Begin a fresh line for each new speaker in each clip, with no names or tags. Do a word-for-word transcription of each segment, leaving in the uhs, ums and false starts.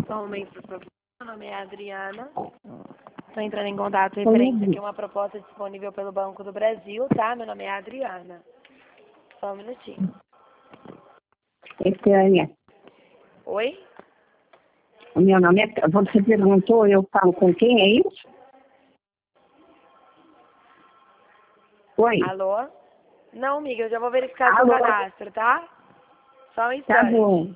Só um momento, por favor. Meu nome é Adriana. Estou entrando em contato referente aqui a uma proposta disponível pelo Banco do Brasil, tá? Meu nome é Adriana. Só um minutinho.
Estânia.
Oi?
O meu nome é... Você perguntou, eu falo com quem, é isso? Oi?
Alô? Não, amiga, eu já vou verificar
Alô?
seu cadastro, tá? Só um
Tá
instante.
bom.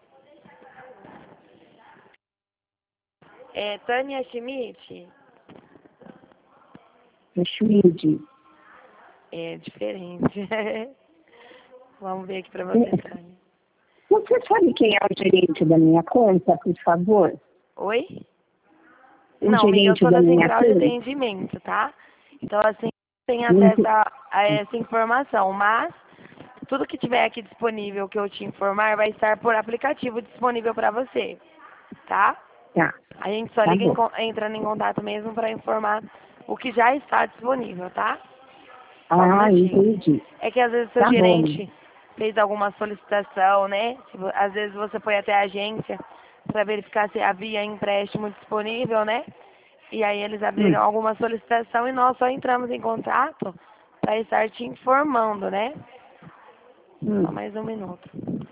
É Tânia Schmidt?
É Schmidt.
É diferente. Vamos ver aqui pra você, Tânia.
Você sabe quem é o gerente da minha conta, por favor?
Oi?
O
Não, amiga, eu
gerente
sou
da
da
minha
central de
conta?
atendimento, tá? Então, assim, tem acesso
Uhum.
a, a essa informação, mas tudo que tiver aqui disponível que eu te informar vai estar por aplicativo disponível para você, tá?
Tá,
A gente só
tá
liga em
bom.
con- entrando em contato mesmo para informar o que já está disponível, tá? Só um
Ah,
minutinho.
entendi.
É que às vezes seu
Tá bom.
gerente fez alguma solicitação, né? Tipo, às vezes você foi até a agência para verificar se havia empréstimo disponível, né? E aí eles
Hum,
abriram alguma solicitação e nós só entramos em contato para estar te informando, né? Só
hum.
mais um minuto.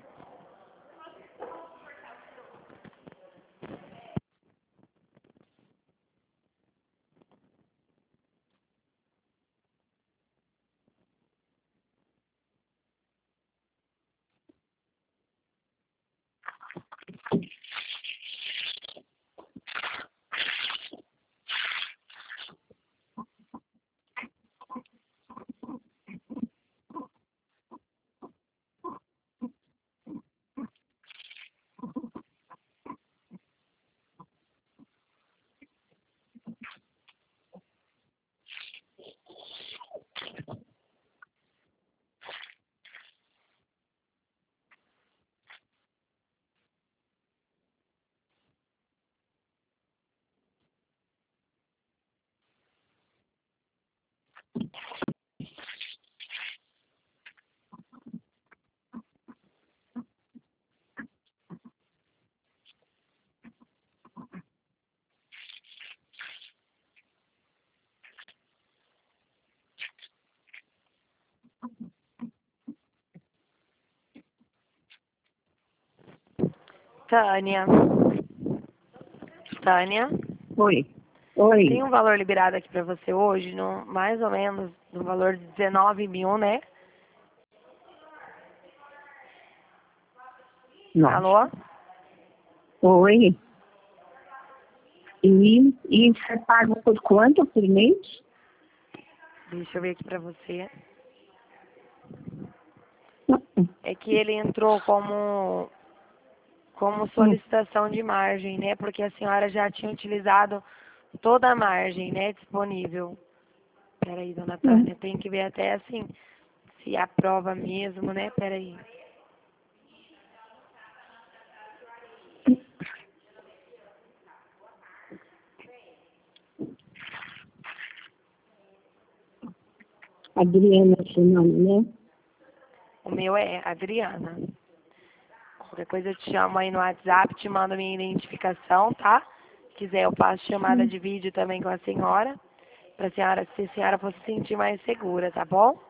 Tânia. Tânia.
Oi.
Tem
Oi.
um valor liberado aqui para você hoje, no, mais ou menos no valor de dezenove mil, né?
Nossa.
Alô?
Oi. E, e você paga por quanto por mês?
Deixa eu ver aqui para você.
Hum,
É que ele entrou como como
hum,
solicitação de margem, né? Porque a senhora já tinha utilizado toda a margem, né, disponível. Peraí, dona
hum.
Tânia, tem que ver até assim, se aprova mesmo, né? Peraí.
Adriana, seu nome, né?
O meu é Adriana. Qualquer coisa eu te chamo aí no WhatsApp, te mando minha identificação, tá? Se quiser eu faço chamada
Hum.
de vídeo também com a senhora, pra senhora, se a senhora for se sentir mais segura, tá bom?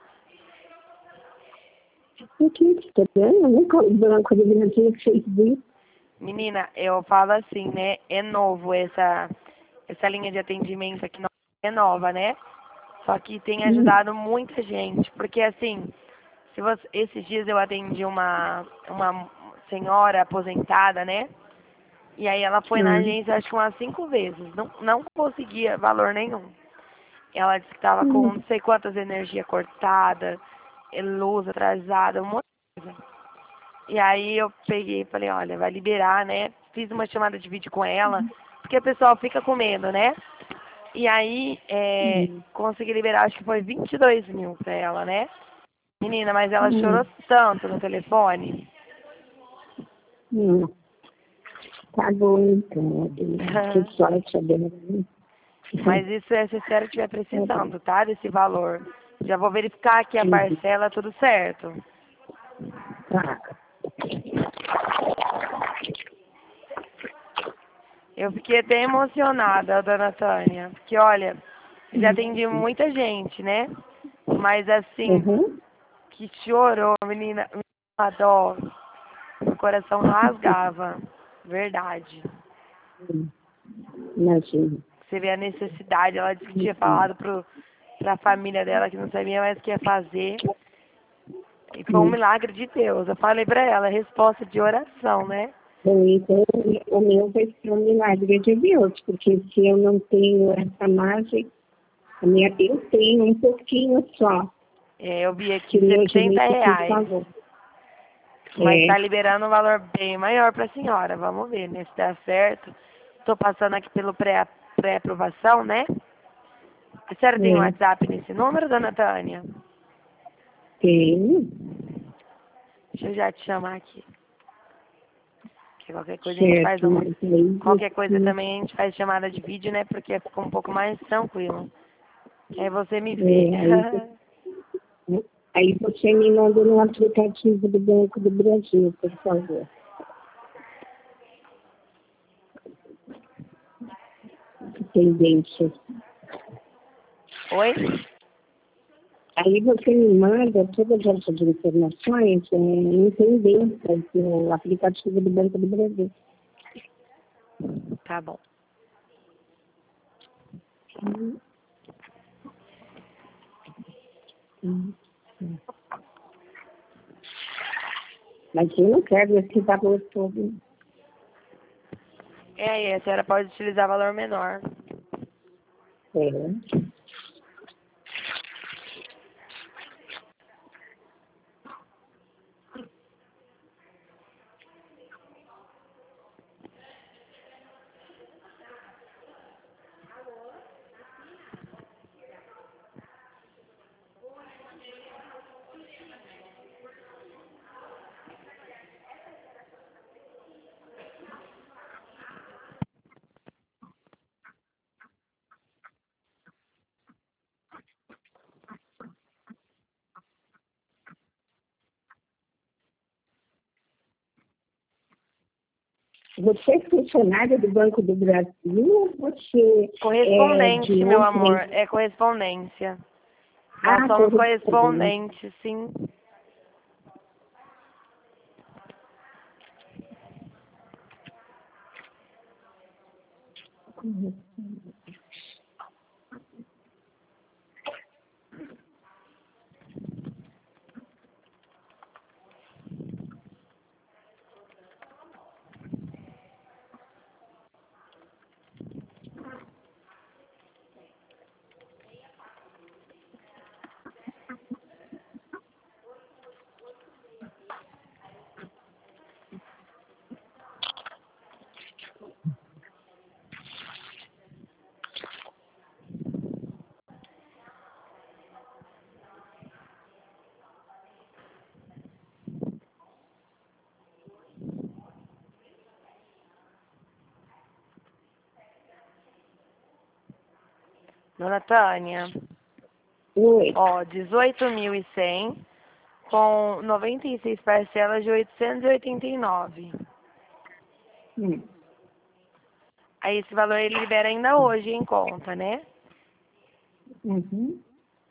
O que está dando? Nunca o Banco do Brasil fez isso.
Menina, eu falo assim, né? É novo essa, essa linha de atendimento aqui, no- é nova, né? Só que tem
Hum,
ajudado muita gente, porque assim, se você, esses dias eu atendi uma, uma senhora aposentada, né? E aí ela foi na
hum,
agência acho que umas cinco vezes, não, não conseguia valor nenhum. Ela disse que estava com
hum,
não sei quantas energias cortadas, eh, luz atrasada, um monte de coisa. E aí eu peguei e falei, olha, vai liberar, né? Fiz uma chamada de vídeo com ela, porque o pessoal fica com medo, né? E aí é,
hum,
consegui liberar, acho que foi vinte e dois mil pra ela, né? Menina, mas ela chorou
hum,
tanto no telefone.
hum. Tá bom, então, Adriana. Que sorte, Adriana.
Mas isso é se a senhora estiver
Tá bom.
precisando, tá? Desse valor. Já vou verificar aqui a
Uhum.
parcela, tudo certo.
Tá.
Eu fiquei até emocionada, dona Tânia, porque olha, já atendi muita gente, né? Mas assim,
Uhum.
que chorou, menina, a dó, o coração rasgava, verdade.
Imagina.
Você vê a necessidade, ela disse que tinha falado pro, pra família dela que não sabia mais o que ia fazer. E foi um milagre de Deus. Eu falei pra ela, resposta de oração, né?
Bom, então, o meu vai ser um milagre de Deus, porque se eu não tenho essa margem, a minha, eu tenho um pouquinho só,
É, eu vi
que
aqui
o meu
setenta
direito que
reais.
pagou.
Mas
É,
tá liberando um valor bem maior pra senhora. Vamos ver, né? Se dá certo. Tô passando aqui pelo pré- pré-aprovação, né? A senhora tem
é,
WhatsApp nesse número, dona Tânia?
tenho,
Deixa eu já te chamar aqui. Que qualquer coisa a gente faz
certo,
uma.
mas aí
Qualquer coisa
você,
também a gente faz chamada de vídeo, né? Porque fica um pouco mais tranquilo. Que aí você me vê.
é, aí, você- aí você me manda no aplicativo do Banco do Brasil, por favor. Tendência.
Oi?
Aí você me manda todas essas informações é, em tendência no aplicativo do Banco do Brasil.
Tá bom.
Hum, hum, hum. Mas eu não quero esse valor todo.
É aí, a senhora pode utilizar valor menor.
É. Você é funcionária do Banco do Brasil ou você é
Correspondente,
de
meu
outra?
amor. É correspondência. Nós
Ah,
somos
correspondente.
correspondentes, sim. Dona Tânia,
Oi.
ó, dezoito mil e cem com noventa e seis parcelas de oitocentos e oitenta e nove.
Hum.
Aí esse valor ele libera ainda hoje em conta, né?
Uhum.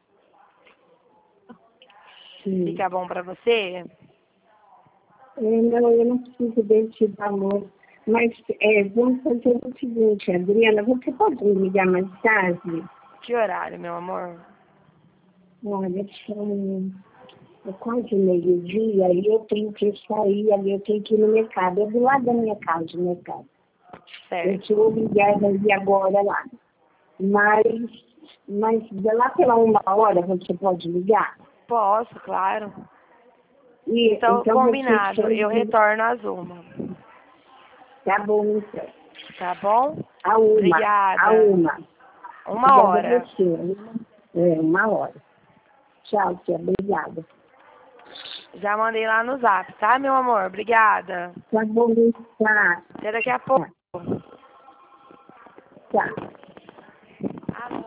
Sim.
Fica bom pra você?
É, não, eu não preciso desse valor. Mas é, vamos fazer o seguinte, Adriana, você pode me ligar mais tarde?
Que horário, meu amor?
Olha, são é quase meio-dia e eu tenho que sair ali, eu tenho que ir no mercado. É do lado da minha casa, o mercado. Eu
Certo.
sou obrigada a ir agora lá. Mas, mas de lá pela uma hora você pode ligar?
Posso, claro.
E,
Então,
então você
combinado. Eu
chama.
retorno às uma.
Tá bom, então.
Tá bom?
A uma. A
Obrigada.
uma.
Uma
Obrigada a
hora.
você. É, uma hora. Tchau, tia. Obrigada.
Já mandei lá no zap, tá, meu amor? Obrigada.
Tá bom, tá.
Até daqui a pouco.
Tá. Tá.